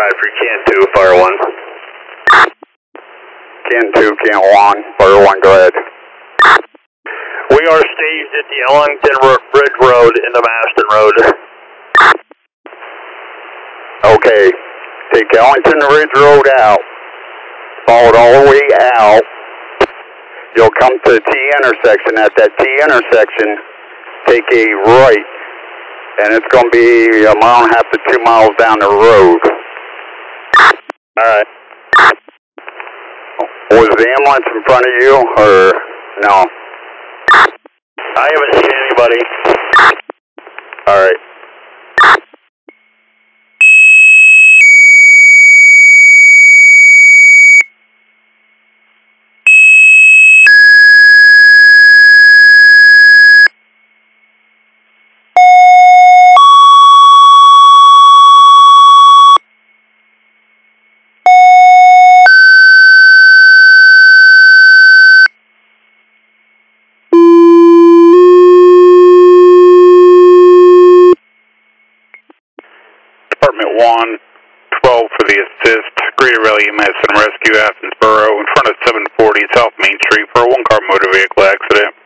5 for Can 2, Fire 1. Can 2, Can 1, Fire 1, go ahead. We are staged at the Ellington Bridge Road into Maston Road. Okay, take Ellington Ridge Road out, follow it all the way out. You'll come to the T intersection. At that T intersection, take a right, and it's going to be a mile and a half to 2 miles down the road. Alright. Was the ambulance in front of you, or no? I haven't seen anybody. Alright. Department 112 for the assist. Greater Rally EMS and Rescue Athensboro in front of 740 South Main Street for a one-car motor vehicle accident.